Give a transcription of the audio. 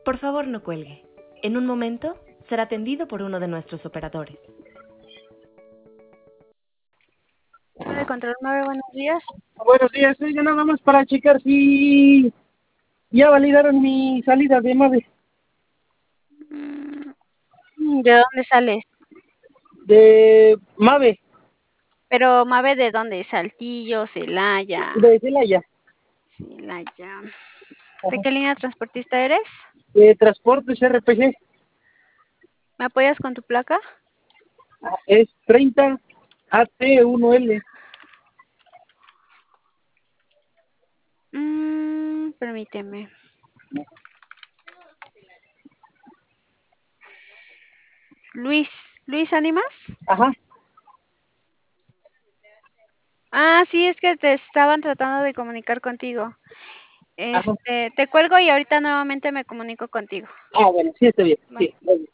Por favor, no cuelgue. En un momento será atendido por uno de nuestros operadores. De Control Mave, buenos días. Buenos días, oiga, nada más para checar si ya validaron mi salida de MAVE. ¿De dónde sales? De MAVE, Pero Mave, ¿de dónde? Saltillo, Celaya. de Celaya. Celaya. ¿De Ajá. qué línea transportista eres? De Transportes RPG. ¿Me apoyas con tu placa? Es 30 AT1L. Permíteme. Luis Ánimas. Ajá. Sí, es que te estaban tratando de comunicar contigo. Ajá. Te cuelgo y ahorita nuevamente me comunico contigo. Bueno, sí, está bien. Bye. Sí, está bien.